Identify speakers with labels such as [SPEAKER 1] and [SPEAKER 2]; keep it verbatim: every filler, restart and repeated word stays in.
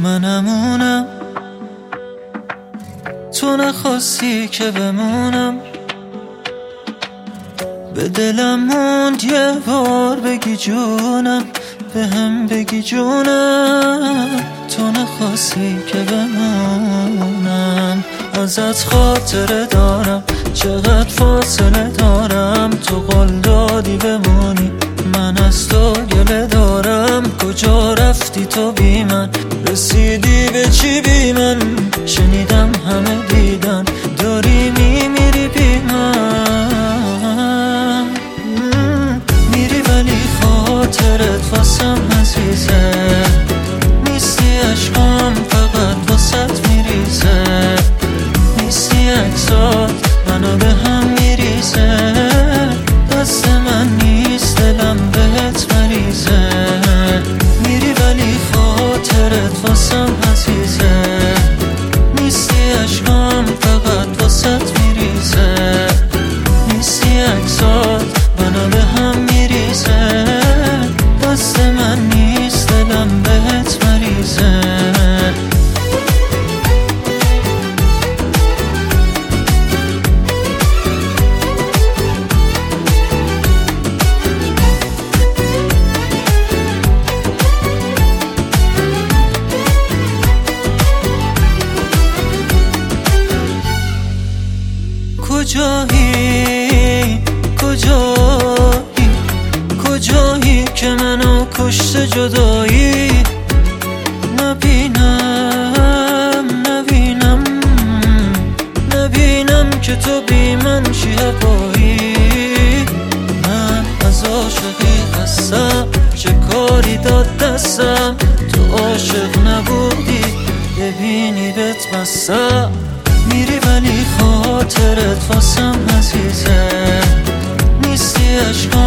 [SPEAKER 1] منمونم، تو نخواستی که بمونم. به دلم موند یه بار بگی جونم، به هم بگی جونم. تو نخواستی که بمونم. ازت خاطره دارم، چقدر فاصله دارم. تو قول دادی بمونی، من از تو گله دارم. کجا رفتی تو بی من، رسیدی به چی بی من؟ شنیدم همه دیدن داری میمیری بی من. میری ولی خاطرت واسم عزیزه، نیستی عشقام فقط واسط میریزه. نیستی عکسات منو به هم میریزه. دست من نیست دلم بهت مریزه. میری ولی خاطرت واسم عزیزه، نیستی عشقام فقط واسط میریزه. نیستی عکسات منو به هم میریزه. دست من نیست دلم بهت مریزه. کجایی کجایی کجایی که منو کشته جدایی؟ نبینم نبینم نبینم که تو بی من چی هوایی. من از عاشقی خستم، چه کاری داد دستم؟ تو عاشق نبودی ببینی بهت بستم. میری ولی خاطرت واسم عزیزه، نیستی عشقام